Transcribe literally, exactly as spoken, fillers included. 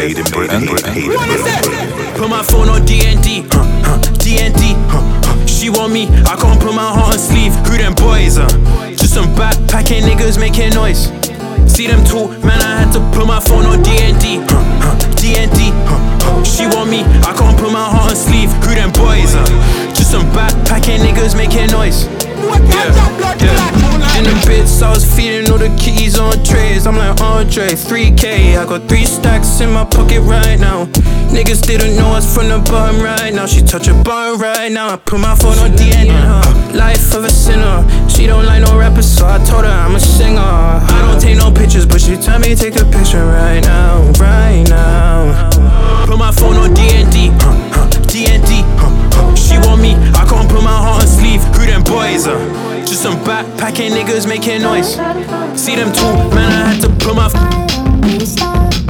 made in Britain. Put my phone on D and D, huh, huh, D and D, huh, huh. She want me, I can't put my heart on sleeve. Who them boys, uh? Just some backpacking niggas making noise. See them too, man, I had to put my phone on D and D, huh, huh, D and D, huh, huh. She want me, I can't put my heart on sleeve. Who them boys, uh? Just some backpacking niggas making noise. Yeah, yeah. In the bits, I was feeding all the keys on trays. I'm like Andre, three K. I got three stacks in my pocket right now. Niggas didn't know us from the bottom right now. She touch a button right now. I put my phone on D and D. Uh, life of a sinner. She don't like no rappers, so I told her I'm a singer. I don't take no pictures, but she tell me take a picture right now, right now. Put my phone on D and D, huh, huh, D and D, huh, huh. She want me, I can't put my heart on sleeve. Who them boys, uh? Just some backpacking niggas making noise. See them too, man, I had to put my